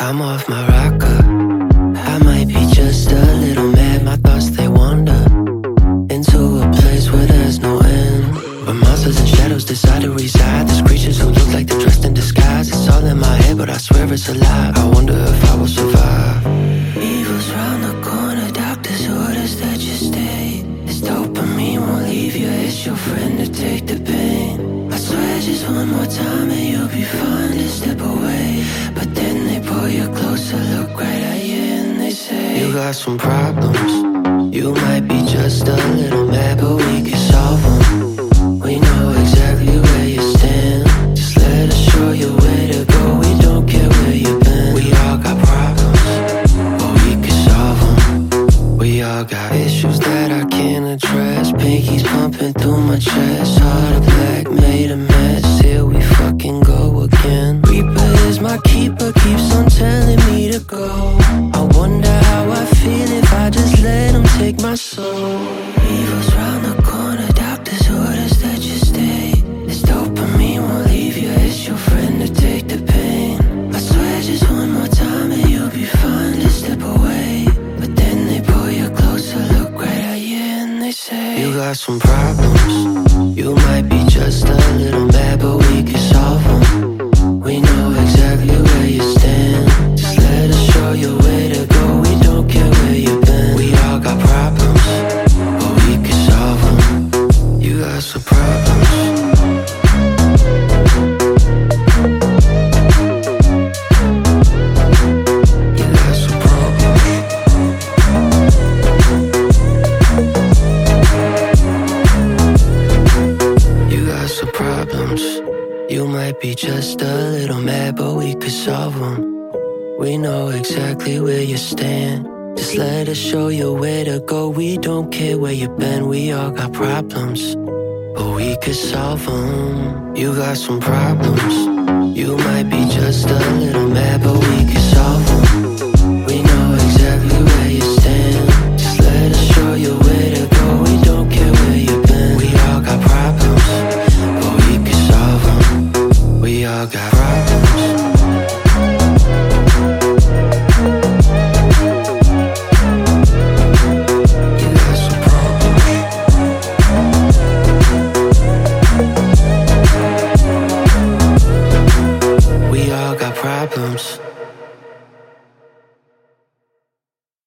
I'm off my rocker. I might be just a little mad. My thoughts, they wander into a place where there's no end. Where monsters and shadows decide to reside. There's creatures who look like they're dressed in disguise. It's all in my head, but I swear it's a lie. I wonder if I will survive. Evil's round the corner. Doctor's orders that you stay. This dopamine won't leave you. It's your friend to take the pain. I swear just one more time and you'll be fine to step away. But then they pull you closer, look right at you and they say, you got some problems. You might be just a little mad, but we can solve them. We know exactly where you stand. Just let us show you where to go. We don't care where you've been. We all got problems, but we can solve them. We all got issues that I can't address. Pinkies pumping through my chest. Heart of black, made a mess. Here we fucking go again. Reaper is my keeper, keeps on telling me to go. I wonder how I feel if I just let him take my soul. Evil's round the corner, doctor's orders that you stay. This dopamine won't leave you, it's your friend to take the pain. I swear just one more time and you'll be fine to step away. But then they pull you closer, look right at you and they say, you got some problems. You might be just a little mad, but we can solve them. We know exactly where you stand. Just let us show you where to go. We don't care where you've been. We all got problems, but we can solve them. You got some problems. You got some problems. You got some problems. You might be just a little mad, but we could solve them. We know exactly where you stand. Just let us show you where to go. We don't care where you've been. We all got problems, but we could solve them. You got some problems. You might be just a little mad, but we could solve them.